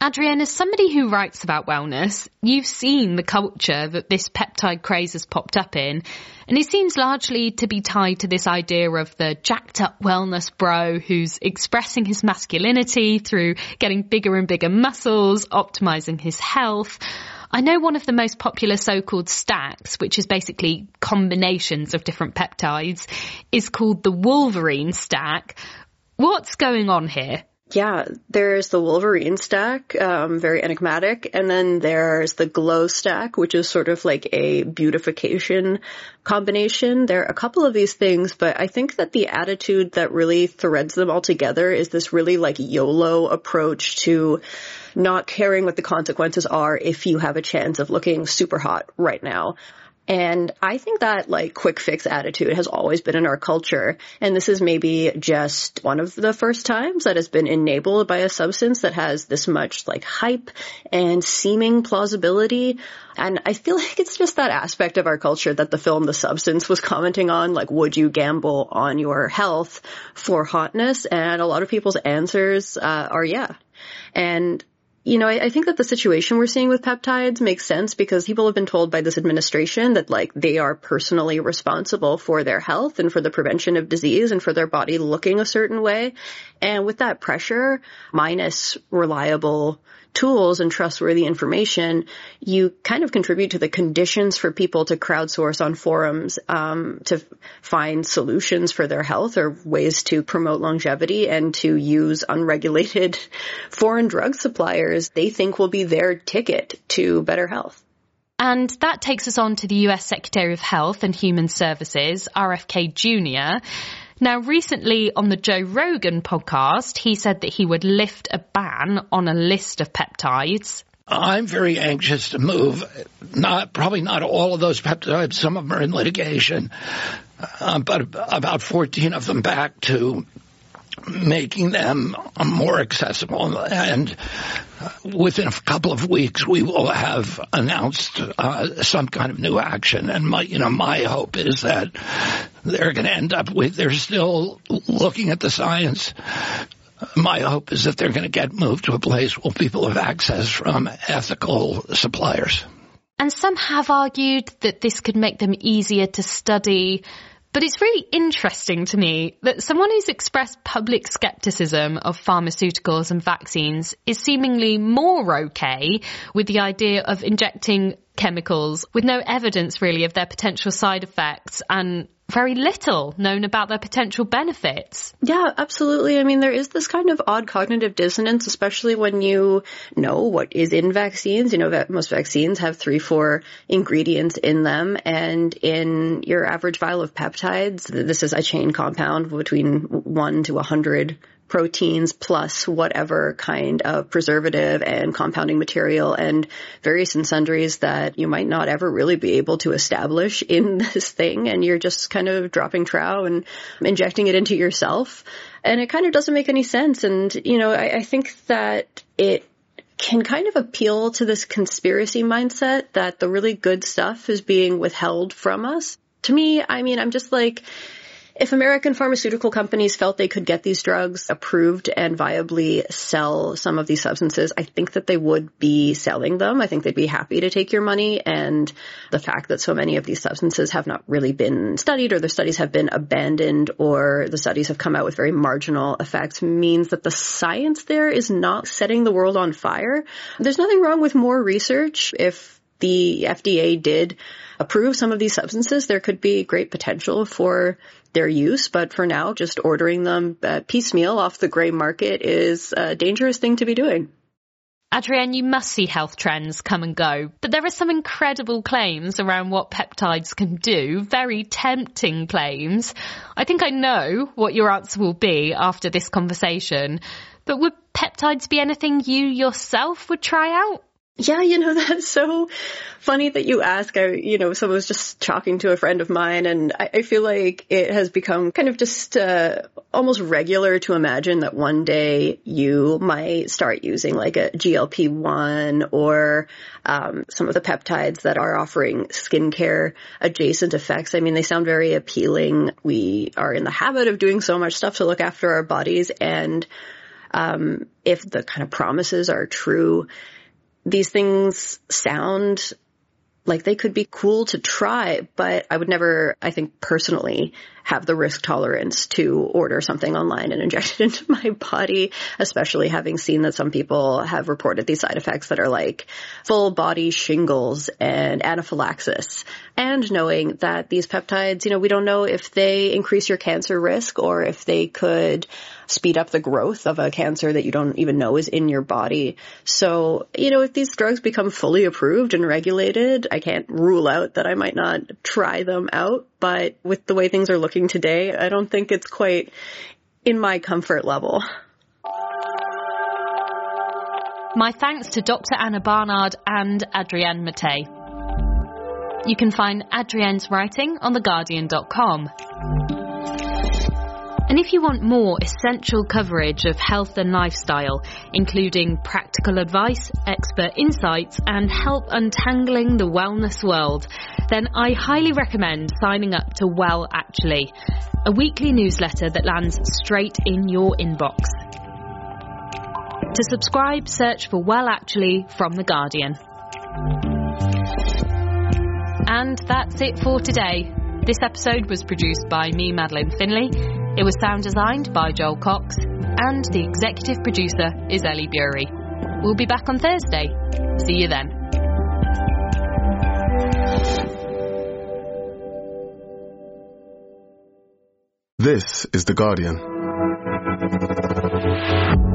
Adrienne, as somebody who writes about wellness, you've seen the culture that this peptide craze has popped up in, and it seems largely to be tied to this idea of the jacked up wellness bro who's expressing his masculinity through getting bigger and bigger muscles, optimizing his health. I know one of the most popular so-called stacks, which is basically combinations of different peptides, is called the Wolverine stack. What's going on here? Yeah, there's the Wolverine stack, very enigmatic. And then there's the Glow stack, which is sort of like a beautification combination. There are a couple of these things, but I think that the attitude that really threads them all together is this really like YOLO approach to not caring what the consequences are if you have a chance of looking super hot right now. And I think that like quick fix attitude has always been in our culture. And this is maybe just one of the first times that has been enabled by a substance that has this much like hype and seeming plausibility. And I feel like it's just that aspect of our culture that the film The Substance was commenting on, like, would you gamble on your health for hotness? And a lot of people's answers are yeah. And you know, I think that the situation we're seeing with peptides makes sense because people have been told by this administration that, like, they are personally responsible for their health and for the prevention of disease and for their body looking a certain way. And with that pressure, minus reliable tools and trustworthy information, you kind of contribute to the conditions for people to crowdsource on forums to find solutions for their health or ways to promote longevity and to use unregulated foreign drug suppliers they think will be their ticket to better health. And that takes us on to the US Secretary of Health and Human Services, RFK Jr. Now, recently on the Joe Rogan podcast, he said that he would lift a ban on a list of peptides. I'm very anxious to move, probably not all of those peptides, some of them are in litigation, but about 14 of them back to making them more accessible. And within a couple of weeks, we will have announced some kind of new action. And my hope is that they're going to end up with, they're still looking at the science. My hope is that they're going to get moved to a place where people have access from ethical suppliers. And some have argued that this could make them easier to study. But it's really interesting to me that someone who's expressed public skepticism of pharmaceuticals and vaccines is seemingly more okay with the idea of injecting chemicals with no evidence really of their potential side effects and very little known about their potential benefits. Yeah, absolutely. I mean, there is this kind of odd cognitive dissonance, especially when you know what is in vaccines. You know that most vaccines have 3-4 ingredients in them. And in your average vial of peptides, this is a chain compound between 1 to 100 proteins plus whatever kind of preservative and compounding material and various and sundries that you might not ever really be able to establish in this thing. And you're just kind of dropping trow and injecting it into yourself. And it kind of doesn't make any sense. And, you know, I think that it can kind of appeal to this conspiracy mindset that the really good stuff is being withheld from us. To me, I mean, I'm just like, if American pharmaceutical companies felt they could get these drugs approved and viably sell some of these substances, I think that they would be selling them. I think they'd be happy to take your money. And the fact that so many of these substances have not really been studied, or the studies have been abandoned, or the studies have come out with very marginal effects, means that the science there is not setting the world on fire. There's nothing wrong with more research. If the FDA did approve some of these substances, there could be great potential for their use. But for now, just ordering them piecemeal off the gray market is a dangerous thing to be doing. Adrienne, you must see health trends come and go, but there are some incredible claims around what peptides can do, very tempting claims. I think I know what your answer will be after this conversation, but would peptides be anything you yourself would try out? Yeah, you know, that's so funny that you ask. Someone was just talking to a friend of mine, and I feel like it has become kind of just almost regular to imagine that one day you might start using like a GLP-1 or some of the peptides that are offering skincare adjacent effects. I mean, they sound very appealing. We are in the habit of doing so much stuff to look after our bodies, and if the kind of promises are true, these things sound like they could be cool to try, but I would never, I think personally, have the risk tolerance to order something online and inject it into my body, especially having seen that some people have reported these side effects that are like full body shingles and anaphylaxis. And knowing that these peptides, we don't know if they increase your cancer risk or if they could speed up the growth of a cancer that you don't even know is in your body. So, if these drugs become fully approved and regulated, I can't rule out that I might not try them out. But with the way things are looking today, I don't think it's quite in my comfort level. My thanks to Dr. Anna Barnard and Adrienne Mattei. You can find Adrienne's writing on theguardian.com. And if you want more essential coverage of health and lifestyle, including practical advice, expert insights, and help untangling the wellness world, then I highly recommend signing up to Well Actually, a weekly newsletter that lands straight in your inbox. To subscribe, search for Well Actually from The Guardian. And that's it for today. This episode was produced by me, Madeline Finley. It was sound designed by Joel Cox, and the executive producer is Ellie Bury. We'll be back on Thursday. See you then. This is The Guardian.